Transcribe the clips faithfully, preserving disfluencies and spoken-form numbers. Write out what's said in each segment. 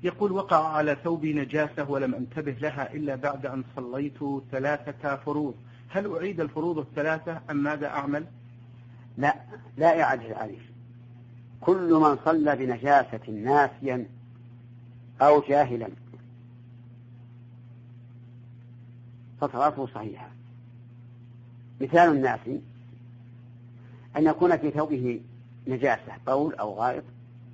يقول: وقع على ثوبي نجاسة ولم أنتبه لها إلا بعد أن صليت ثلاثة فروض، هل أعيد الفروض الثلاثة أم ماذا أعمل؟ لا لا إعادة عليه. كل من صلى بنجاسة ناسيا أو جاهلا فصلاته صحيحة. مثال الناس أن يكون في ثوبه نجاسة بول أو غائط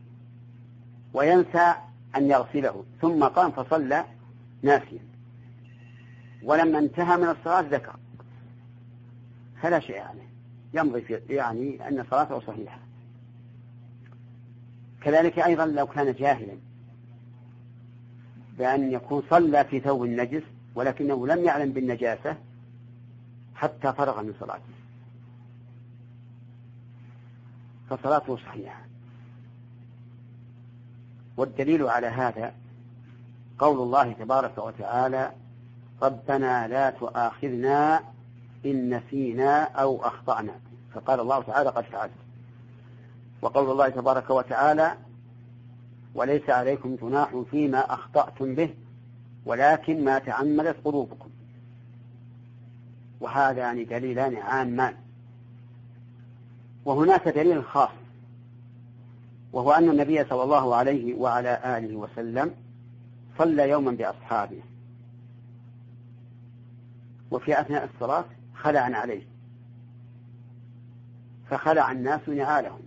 وينسى أن يغسله ثم قام فصلى ناسيا، ولما انتهى من الصلاة ذكر، فلا شيء عليه، يمضي في يعني أن صلاته صحيحة. كذلك أيضا لو كان جاهلا بأن يكون صلى في ثوب النجس ولكنه لم يعلم بالنجاسة حتى فرغ من صلاته فصلاته صحيحة. والدليل على هذا قول الله تبارك وتعالى: ربنا لا تؤاخذنا إن نسينا أو أخطأنا، فقال الله تعالى: قد فعلت. وقول الله تبارك وتعالى: وليس عليكم جناح فيما أخطأتم به ولكن ما تعمدت قلوبكم. وهذان دليلان عامان. وهناك دليل خاص، وهو أن النبي صلى الله عليه وعلى آله وسلم صلى يوما بأصحابه، وفي أثناء الصلاة خلع عليه، فخلع الناس نعالهم،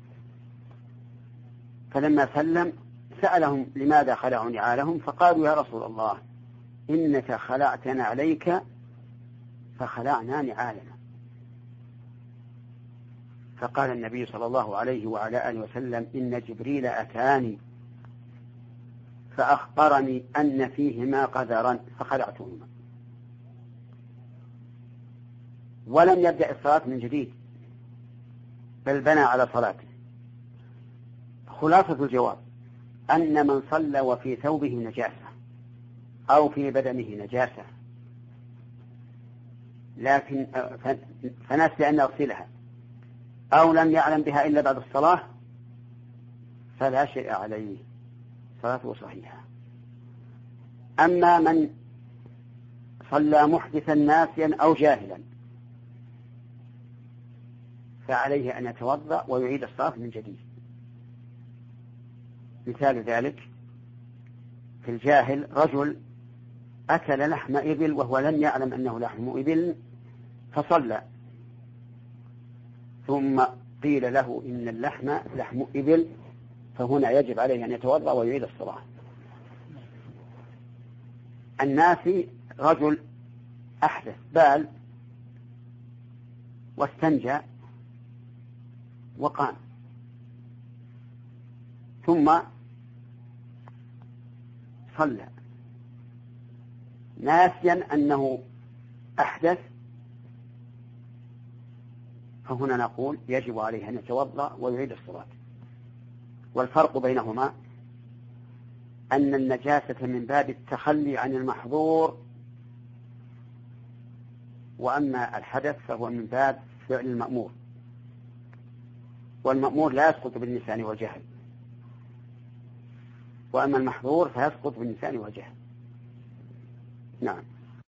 فلما سلم سألهم لماذا خلعوا نعالهم، فقالوا: يا رسول الله إنك خلعتنا عليك فخلعنا نعالنا. فقال النبي صلى الله عليه وعلى آله وسلم: إن جبريل أتاني فأخبرني أن فيهما قذرا فخلعتهما. ولم يبدأ الصلاة من جديد بل بنى على صلاته. خلاصة الجواب أن من صلى وفي ثوبه نجاسة أو في بدنه نجاسة لكن فنسي أن يغسلها أو لم يعلم بها إلا بعد الصلاة فلا شيء عليه، صلاته صحيحة. أما من صلى محدثا ناسيا أو جاهلا فعليه أن يتوضأ ويعيد الصلاة من جديد. مثال ذلك في الجاهل: رجل أكل لحم إبل وهو لم يعلم أنه لحم إبل فصلى، ثم قيل له إن اللحم لحم إبل، فهنا يجب عليه أن يتوضأ ويعيد الصلاة. الناسي: رجل أحدث بال واستنجى وقام ثم صلى ناسيا أنه أحدث، فهنا نقول يجب عليه أن يتوضأ ويعيد الصلاة. والفرق بينهما أن النجاسة من باب التخلي عن المحظور، وأما الحدث فهو من باب فعل المأمور، والمأمور لا يسقط بالنسيان والجهل، وأما المحظور فيسقط بالنسيان والجهل. نعم.